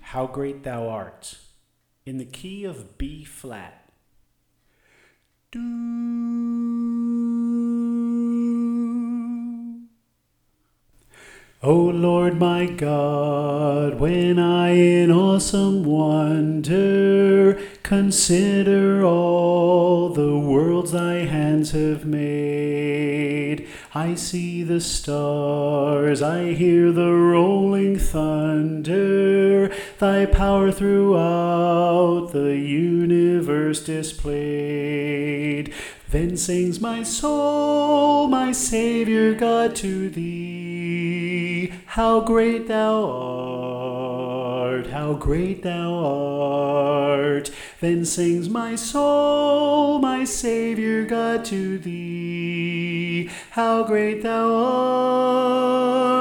How Great Thou Art, in the key of B flat. Do. O Lord my God, when I in awesome wonder consider all the worlds thy hands have made, I see the stars, I hear the rolling thunder, thy power throughout the universe displayed. Then sings my soul, my Saviour God, to thee. How great thou art, how great thou art. Then sings my soul, my Saviour God, to thee. How great thou art.